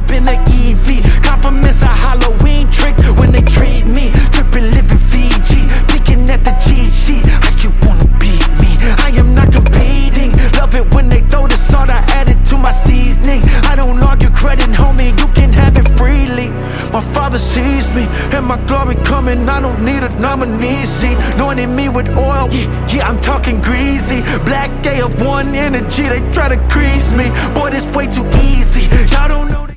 up in the EV. Compliments a Halloween trick when they treat me. Drippin' living Fiji, peeking at the cheat sheet. How you wanna beat me? I am not competing. Love it when they throw the salt, I add it to my seasoning. I don't argue credit, homie, you can have it freely. My Father sees me, and my glory coming. I don't need a nominee seat. Anointing me with oil, yeah, I'm talking greasy. Black A of one energy, they try to crease me. Boy, this way too easy. Y'all don't know